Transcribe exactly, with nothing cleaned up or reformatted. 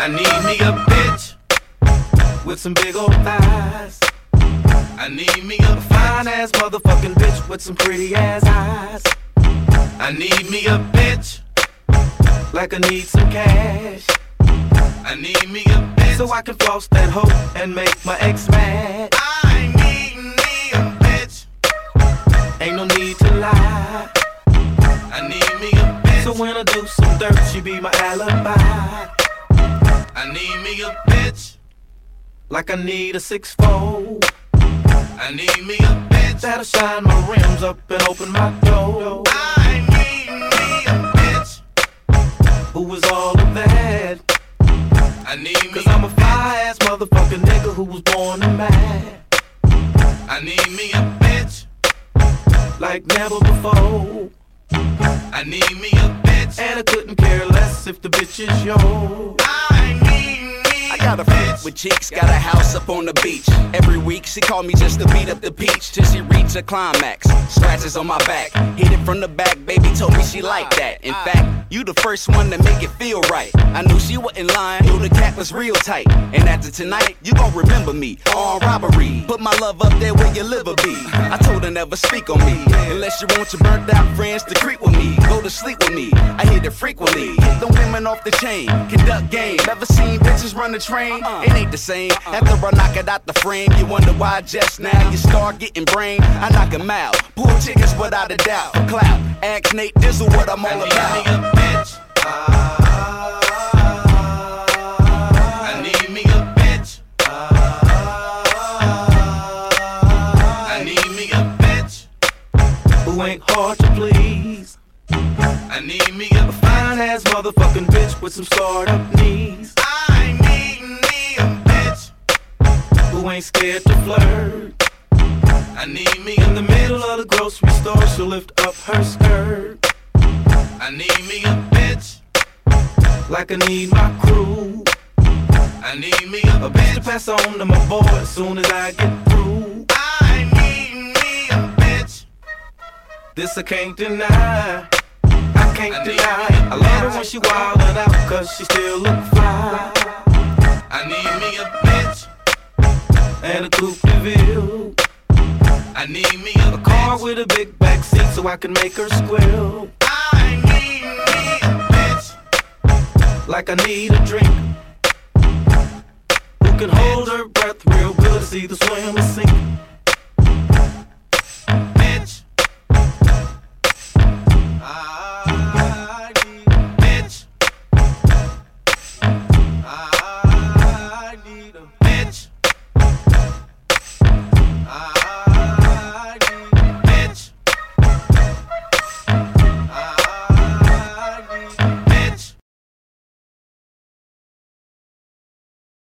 I need me a bitch with some big old thighs. I need me a fine ass motherfucking bitch with some pretty ass eyes. I need me a bitch like I need some cash. I need me a bitch so I can floss that hoe and make my ex mad. I need me a bitch, ain't no need to lie. I need me a bitch so when I do some dirt, she be my alibi. I need me a bitch like I need a six fold. I need me a bitch that'll shine my rims up and open my door. I need me a bitch who is all of that. I need me cause I'm a fly-ass motherfucking nigga who was born and mad. I need me a bitch like never before. I need me a bitch and I couldn't care less if the bitch is yours. I need me I got a bitch with cheeks, got a house up on the beach. Every week she called me just to beat up the peach till she reach a climax. Scratches on my back, hit it from the back. Baby told me she liked that. In fact, you the first one to make it feel right. I knew she wasn't lying, knew the cat was real tight. And after tonight, you gon' remember me. Armed robbery, put my love up there where your liver be. I told her never speak on me unless you want your burnt out friends to creep with me. Go to sleep with me, I hit it frequently. Hit the women off the chain, conduct game. Never seen bitches run the train, it ain't the same. After I knock it out the frame, you wonder why just now you start getting brain. I knock 'em out, pull chickens without a doubt. For clout, ask Nate Dizzle what I'm all about. Bitch. Ah, I need me a bitch. Ah, I need me a bitch who ain't hard to please. I need me a fine ass motherfucking bitch with some scarred up knees. I need me a bitch who ain't scared to flirt. I need me in the middle of the grocery store, she'll lift up her skirt. I need me a bitch like I need my crew. I need me a, a bitch to pass on to my boy as soon as I get through. I need me a bitch, this I can't deny. I can't I deny it. I love her when she wildin' out cause she still look fly. I need me a bitch and a coupe de ville. I need me a, a car with a big back seat so I can make her squeal. I need me a bitch like I need a drink, who can hold her breath real good to see the swim and sink. Bitch. Ah.